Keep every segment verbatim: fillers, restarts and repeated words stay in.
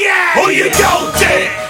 yeah. Who you go to?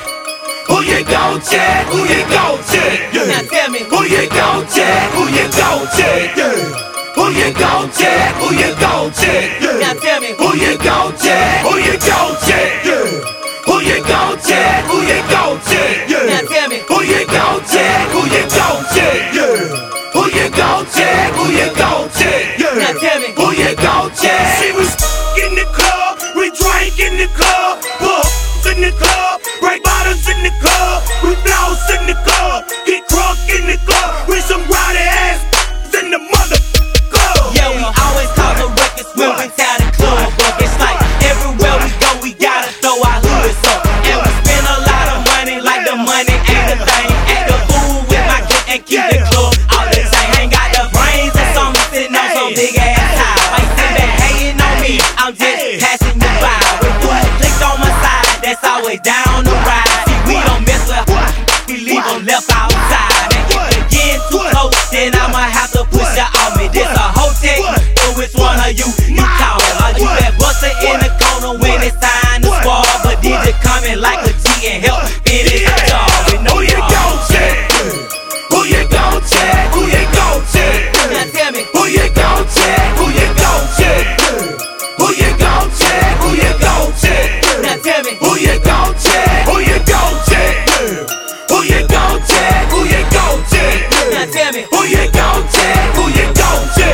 Who you go to? Who you go to? Yeah. Now tell me. Who you go to? Who you go to? Yeah. Who you go to? Who you go to? Yeah. Now tell me. Who you go to? Who you go to? Yeah. Who you go to? Who you go to? Yeah. Now tell me. Who you go to? Who you go to? Yeah. Who you go to? Who you go to? Yeah. Now tell me. Who you go to? She was in the club, we drank in the club, books in the club, break bottles in the club, we flows in the club, get drunk in the club, with some rowdy ass in the mother club. Yeah, we always call the records when we tell the club up. It's like everywhere we go, we gotta throw our hoods up, and we spend a lot of money like the money ain't a thing. Act the fool with my kid and keep the club all the same. Ain't got the brains or something sitting on some big ass tile. Like sit back hating on me, I'm just passing the vibe. With two clicks on my side, that's always down the ride. See, we don't mess with we leave them left outside. And if you're getting too close, then I'ma have to push you off me. This a whole tech, so which one of you you callin'? Are you that buster in the corner when it's time to squad? But did you come in like a G and help finish the job with no Who you go to? Who you go to? Who you go to? Now tell me. Who you go to? Who you go to? Who you go to? Who you go to? Now tell me. Who you go to? Who you go to? Who you go to? Who you go to? Now tell me. Who you go to? Who you go to?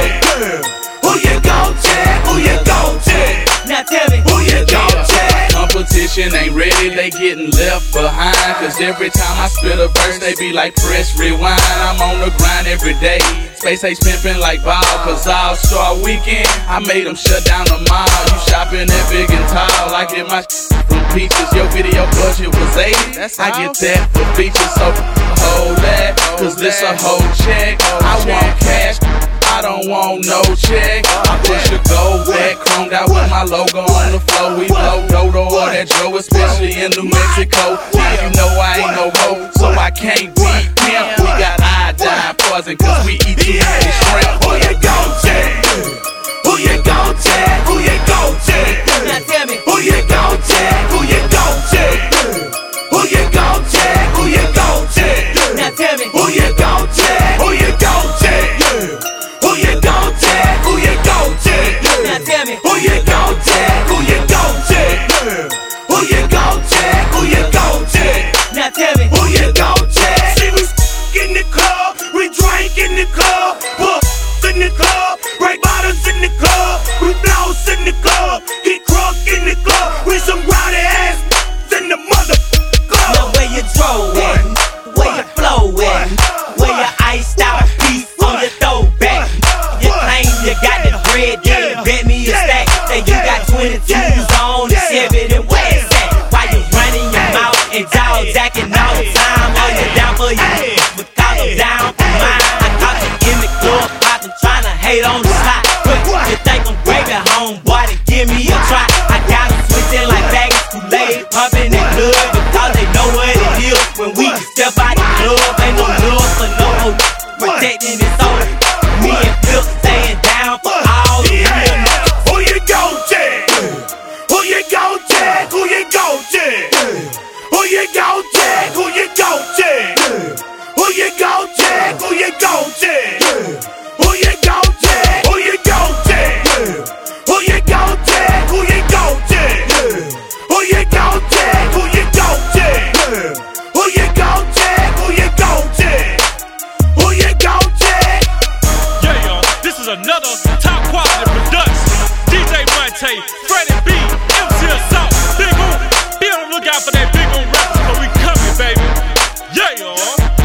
Who you go to? Who you go to? Now tell me. Who you go to? Competition ain't ready, they getting left behind. Cause every time I spit a verse, they be like press rewind. I'm on the grind every day. Space Ace pimpin' like ball, cause all star weekend I made them shut down the mall. You shopping that big and tall, like it my from Peaches. Your video budget was eighty, I get that for features. So hold that, cause this a whole check. I want cash, I don't want no check. I push a go back, chromed out with my logo on the floor. We blow Dodo or that Joe, especially in New Mexico. Now you know I ain't no hoe, so I can't beat him. We got iodine poison, cause we eat too many shrimp. Who you go to? Who you go to? Who you go to? Now tell me. Who you go to? Who you go to? Who you go to? Who you go to? Now tell me. Who you go to? Who you go to? Who you go to? Who you go to? Now tell me. Who you go to? Who you go to? Who you go to? Who you go to? Now tell me. Who you go to? She was in the club, we drank in the club, books in the club, break bottles in the club, we flows in the club, get drunk in the club, with some rowdy ass in the mother club. Now where you drove at, where you flow at, where you iced out piece on your throwback. You claim you got the bread, then you bet me a stack. Then you got twenty-twos on the Chevy, then where's that? Why you running your mouth and jaw jacking all the time? Are you down for you? Because I'm down for mine. I caught you in the club, poppin', tryna hate on the slide. But you think I'm gravy, homeboy, to give me a try. I got them switching like baggage, Kool-Aid, pumping that blood. Because they know what it is when we step out the club. Ain't no love for no hoe, protecting his soul. Me and Phil staying down for all the real niggas. Who you go to? Who you go to? Who you go to? Who you go to? Who you go to? Who you go to? Who you go to? Who you go to? Who you go to? Who you go to? Who you go to? Who you go to? Who you go to? Who you go to? Who you go to? Who you go to? Yeah, y'all, this is another top quality production. D J Monte, Freddie B, M C Assault, Big O. Be on the lookout for that Big O record, cause we coming, baby. Yeah, y'all.